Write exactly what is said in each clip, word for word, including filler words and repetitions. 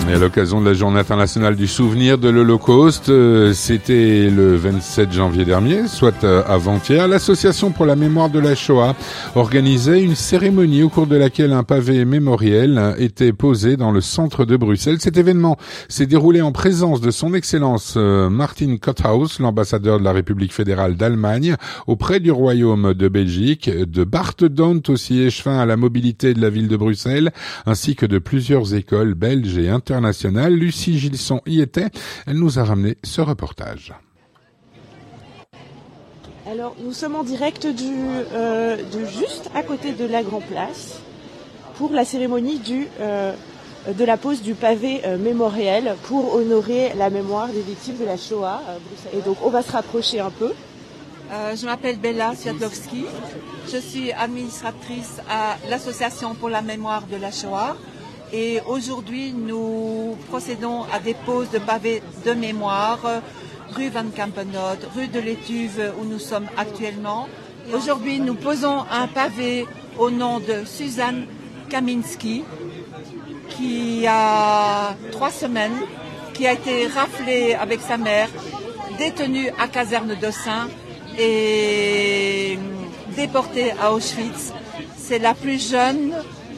Et à l'occasion de la Journée internationale du souvenir de l'Holocauste, euh, c'était le vingt-sept janvier dernier, soit euh, avant-hier, l'Association pour la mémoire de la Shoah organisait une cérémonie au cours de laquelle un pavé mémoriel était posé dans le centre de Bruxelles. Cet événement s'est déroulé en présence de son Excellence euh, Martin Kothaus, l'ambassadeur de la République fédérale d'Allemagne auprès du Royaume de Belgique, de Bart Dont, aussi échevin à la mobilité de la ville de Bruxelles, ainsi que de plusieurs écoles belges et internationales. Lucie Gilson y était. Elle nous a ramené ce reportage. Alors, nous sommes en direct du, euh, de juste à côté de la Grand Place pour la cérémonie du, euh, de la pose du pavé euh, mémoriel pour honorer la mémoire des victimes de la Shoah. Euh, et donc, on va se rapprocher un peu. Euh, je m'appelle Bella Sviatlovski. Je suis administratrice à l'Association pour la mémoire de la Shoah. Et aujourd'hui, nous procédons à des poses de pavés de mémoire, rue Van Campenot, rue de l'Étuve où nous sommes actuellement. Aujourd'hui, nous posons un pavé au nom de Suzanne Kaminski, qui a trois semaines, qui a été raflée avec sa mère, détenue à caserne d'Ossins et déportée à Auschwitz. C'est la plus jeune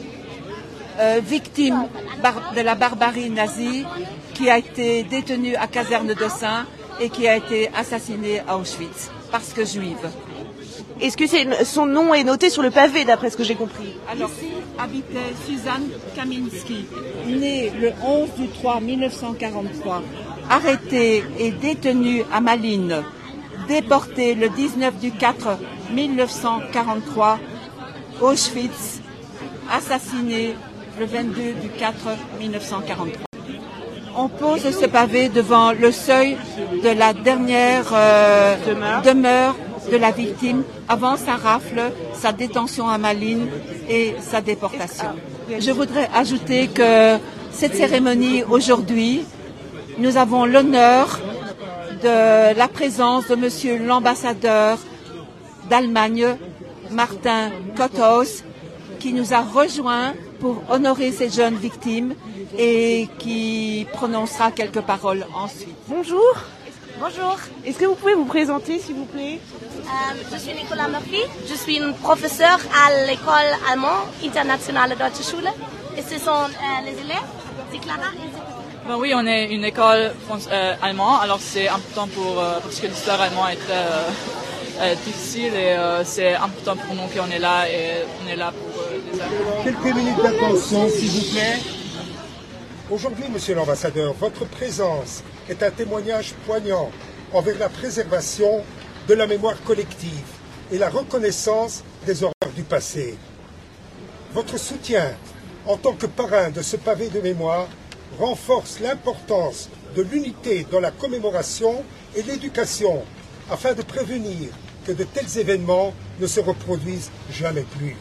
Euh, victime bar- de la barbarie nazie qui a été détenue à caserne d'Ossins et qui a été assassinée à Auschwitz parce que juive. Est-ce que c'est, son nom est noté sur le pavé d'après ce que j'ai compris? Alors, habitait Suzanne Kaminski, née le onze du trois mille neuf cent quarante-trois, arrêtée et détenue à Malines, déportée le dix-neuf du quatre mille neuf cent quarante-trois, Auschwitz, assassinée le vingt-deux du quatre mille neuf cent quarante-trois. On pose ce pavé devant le seuil de la dernière euh, demeure. demeure de la victime avant sa rafle, sa détention à Malines et sa déportation. Je voudrais ajouter que cette cérémonie aujourd'hui, nous avons l'honneur de la présence de Monsieur l'ambassadeur d'Allemagne, Martin Kothaus, qui nous a rejoints pour honorer ces jeunes victimes et qui prononcera quelques paroles ensuite. Bonjour. Bonjour. Est-ce que vous pouvez vous présenter, s'il vous plaît? Euh, je suis Nicolas Murphy. Je suis une professeure à l'école allemande internationale Deutsche Schule. Et ce sont euh, les élèves. C'est Clara et c'est... Ben oui, on est une école euh, allemande, alors c'est important pour euh, parce que l'histoire allemande est très euh, euh, difficile et euh, c'est important pour nous qu'on est là et on est là pour euh, les aider. Quelques minutes d'attention, s'il vous plaît. Aujourd'hui, Monsieur l'ambassadeur, votre présence est un témoignage poignant envers la préservation de la mémoire collective et la reconnaissance des horreurs du passé. Votre soutien en tant que parrain de ce pavé de mémoire renforce l'importance de l'unité dans la commémoration et l'éducation afin de prévenir que de tels événements ne se reproduisent jamais plus.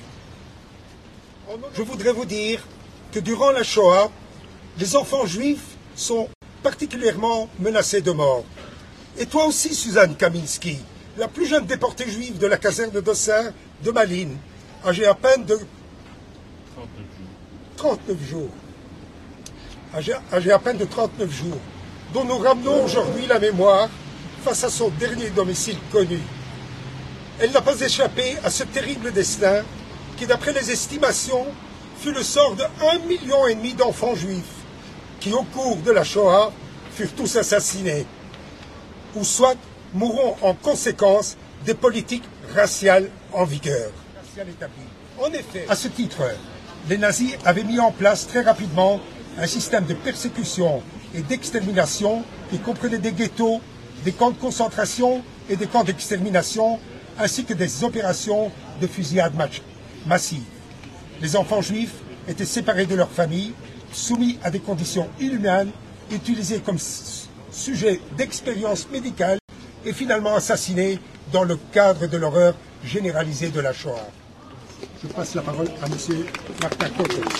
Je voudrais vous dire que durant la Shoah, les enfants juifs sont particulièrement menacés de mort. Et toi aussi, Suzanne Kaminski, la plus jeune déportée juive de la caserne d'Ossins de Malines, âgée à peine de trente-neuf jours, âgée, âgée à peine de trente-neuf jours, dont nous ramenons aujourd'hui la mémoire face à son dernier domicile connu. Elle n'a pas échappé à ce terrible destin qui, d'après les estimations, fut le sort de un million et demi d'enfants juifs qui, au cours de la Shoah, furent tous assassinés, ou soit mourront en conséquence des politiques raciales en vigueur. En effet, à ce titre, les nazis avaient mis en place très rapidement un système de persécution et d'extermination qui comprenait des ghettos, des camps de concentration et des camps d'extermination, ainsi que des opérations de fusillade massive. Les enfants juifs étaient séparés de leurs familles, soumis à des conditions inhumaines, utilisés comme sujet d'expérience médicale et finalement assassinés dans le cadre de l'horreur généralisée de la Shoah. Je passe la parole à M. Martin Kothaus.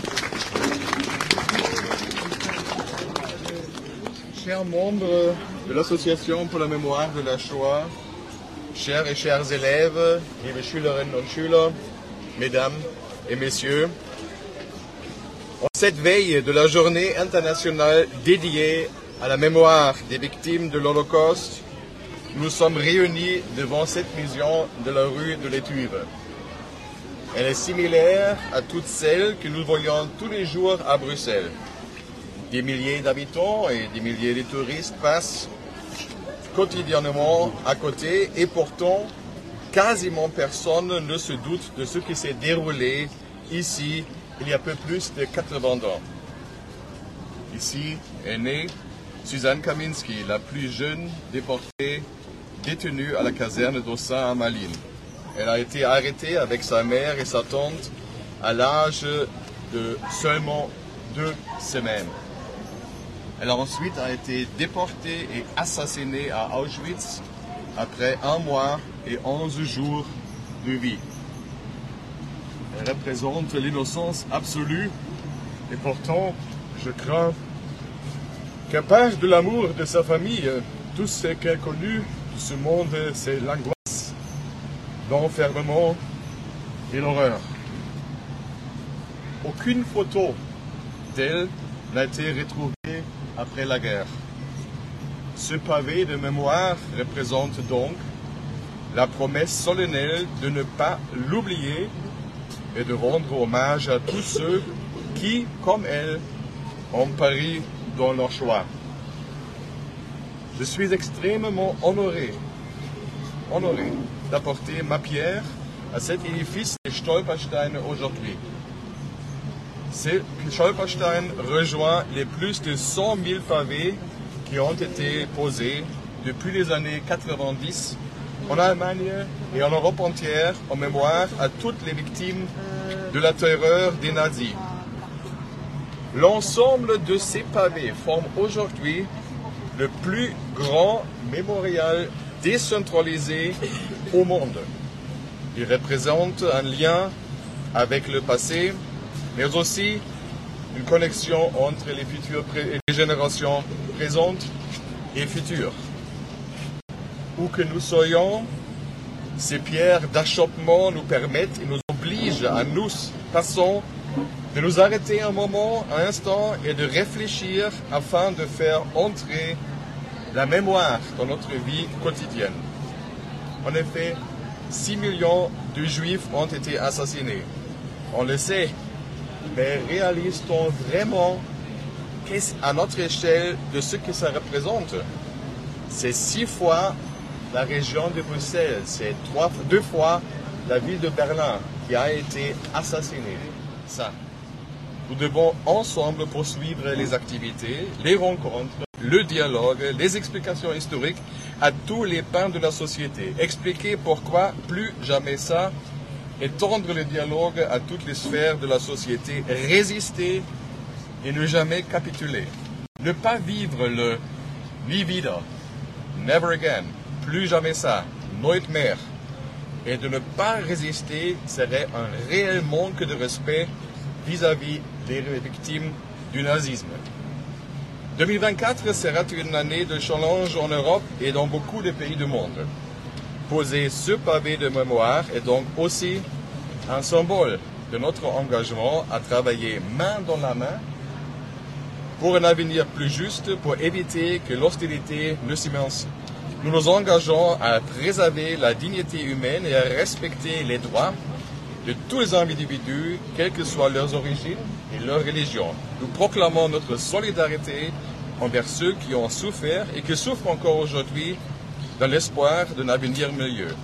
Chers membres de l'Association pour la mémoire de la Shoah, chers et chers élèves, liebe Schülerinnen und Schüler, mesdames et messieurs, En cette veille de la journée internationale dédiée à la mémoire des victimes de l'Holocauste, nous sommes réunis devant cette maison de la rue de l'Étuve. Elle est similaire à toutes celles que nous voyons tous les jours à Bruxelles. Des milliers d'habitants et des milliers de touristes passent quotidiennement à côté et pourtant, quasiment personne ne se doute de ce qui s'est déroulé ici il y a peu plus de quatre-vingts ans. Ici est née Suzanne Kaminski, la plus jeune déportée détenue à la caserne d'Ossat à Malines. Elle a été arrêtée avec sa mère et sa tante à l'âge de seulement deux semaines. Elle a ensuite a été déportée et assassinée à Auschwitz après un mois et onze jours de vie. Elle représente l'innocence absolue et pourtant, je crains qu'à part de l'amour de sa famille, tout ce qu'elle a connu de ce monde, c'est l'angoisse, l'enfermement et l'horreur. Aucune photo d'elle n'a été retrouvée après la guerre. Ce pavé de mémoire représente donc la promesse solennelle de ne pas l'oublier et de rendre hommage à tous ceux qui, comme elle, ont péri dans leur choix. Je suis extrêmement honoré, honoré d'apporter ma pierre à cet édifice de Stolperstein aujourd'hui. Ce Stolperstein rejoint les plus de cent mille pavés qui ont été posés depuis les années quatre-vingt-dix en Allemagne et en Europe entière en mémoire à toutes les victimes de la terreur des nazis. L'ensemble de ces pavés forme aujourd'hui le plus grand mémorial décentralisé au monde. Il représente un lien avec le passé, mais aussi une connexion entre les futures et les générations présentes et futures. Où que nous soyons, ces pierres d'achoppement nous permettent et nous obligent à nous, passons, de nous arrêter un moment, un instant et de réfléchir afin de faire entrer la mémoire dans notre vie quotidienne. En effet, six millions de Juifs ont été assassinés. On le sait, mais réalise-t-on vraiment à notre échelle de ce que ça représente? C'est six fois la région de Bruxelles, c'est trois, deux fois la ville de Berlin qui a été assassinée. Ça. Nous devons ensemble poursuivre les activités, les rencontres, le dialogue, les explications historiques à tous les pans de la société. Expliquer pourquoi plus jamais ça, étendre le dialogue à toutes les sphères de la société, résister et ne jamais capituler. Ne pas vivre le nie wieder, never again, plus jamais ça, nooit mehr, et de ne pas résister serait un réel manque de respect vis-à-vis des victimes du nazisme. deux mille vingt-quatre sera une année de challenge en Europe et dans beaucoup de pays du monde. Poser ce pavé de mémoire est donc aussi un symbole de notre engagement à travailler main dans la main pour un avenir plus juste, pour éviter que l'hostilité ne s'immisce. Nous nous engageons à préserver la dignité humaine et à respecter les droits de tous les individus, quelles que soient leurs origines et leur religion. Nous proclamons notre solidarité envers ceux qui ont souffert et qui souffrent encore aujourd'hui dans l'espoir d'un avenir meilleur.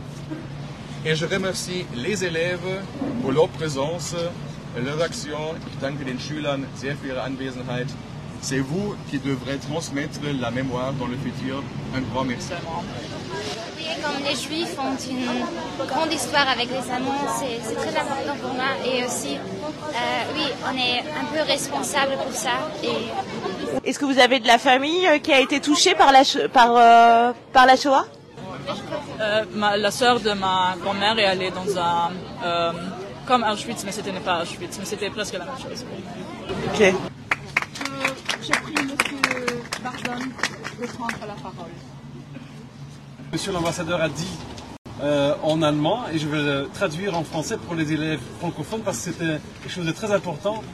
Et je remercie les élèves pour leur présence et leur action. Ich danke den Schülern sehr für ihre Anwesenheit. C'est vous qui devrez transmettre la mémoire dans le futur. Un grand merci. Comme les Juifs ont une grande histoire avec les Allemands, c'est très important pour moi. Et aussi, euh, oui, on est un peu responsable pour ça. Et... Est-ce que vous avez de la famille qui a été touchée par la, par, euh, par la Shoah? euh, ma, La sœur de ma grand-mère est allée dans un... Euh, comme Auschwitz, mais c'était pas Auschwitz, mais c'était presque la même chose. Ok. Euh, J'ai pris M. Bardon de prendre la parole. Monsieur l'ambassadeur a dit euh, en allemand, et je vais le traduire en français pour les élèves francophones parce que c'était quelque chose de très important.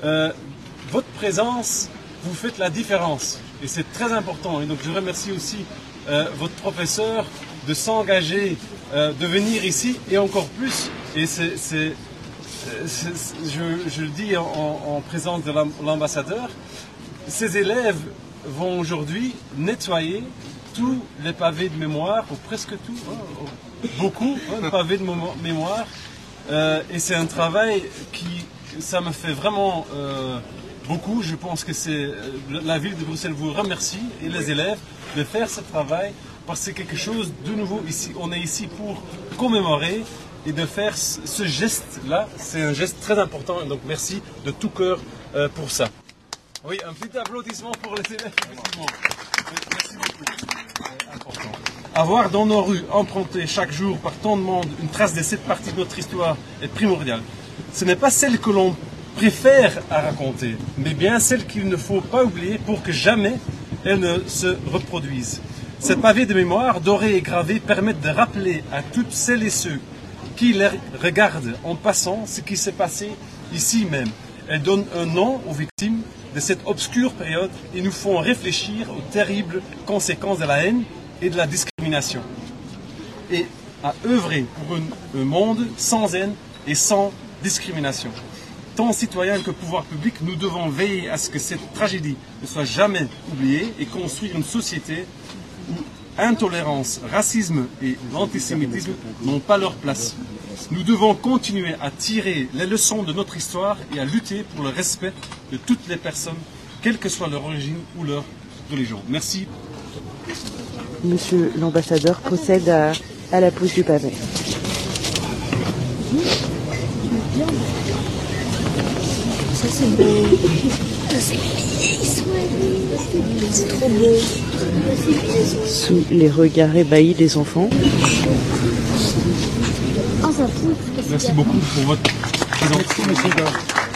Euh, votre présence, vous faites la différence. Et c'est très important. Et donc je remercie aussi euh, votre professeur de s'engager, euh, de venir ici et encore plus. Et c'est, c'est, c'est, je, je le dis en, en présence de l'ambassadeur, ces élèves vont aujourd'hui nettoyer tous les pavés de mémoire, ou presque tout, hein, beaucoup hein, de pavés de mémoire. Euh, et c'est un travail qui, ça me fait vraiment euh, beaucoup. Je pense que c'est la ville de Bruxelles vous remercie et les élèves de faire ce travail parce que c'est quelque chose de nouveau ici. On est ici pour commémorer et de faire ce geste-là. C'est un geste très important. Donc merci de tout cœur euh, pour ça. Oui, un petit applaudissement pour les élèves. Effectivement. Merci beaucoup. C'est important. Avoir dans nos rues, emprunté chaque jour par tant de monde, une trace de cette partie de notre histoire est primordial. Ce n'est pas celle que l'on préfère à raconter, mais bien celle qu'il ne faut pas oublier pour que jamais elle ne se reproduise. Ces pavés de mémoire dorés et gravés permettent de rappeler à toutes celles et ceux qui les regardent en passant ce qui s'est passé ici même. Elles donnent un nom aux victimes de cette obscure période et nous font réfléchir aux terribles conséquences de la haine et de la discrimination. Et à œuvrer pour un, un monde sans haine et sans discrimination. Tant citoyens que pouvoir public, nous devons veiller à ce que cette tragédie ne soit jamais oubliée et construire une société où intolérance, racisme et l'antisémitisme n'ont pas leur place. Nous devons continuer à tirer les leçons de notre histoire et à lutter pour le respect de toutes les personnes, quelle que soit leur origine ou leur religion. Merci. Monsieur l'ambassadeur procède à, à la pose du pavé. Ça c'est beau. C'est trop beau. Sous les regards ébahis des enfants. Oh, ça pousse. Merci beaucoup pour votre présence. Merci, monsieur.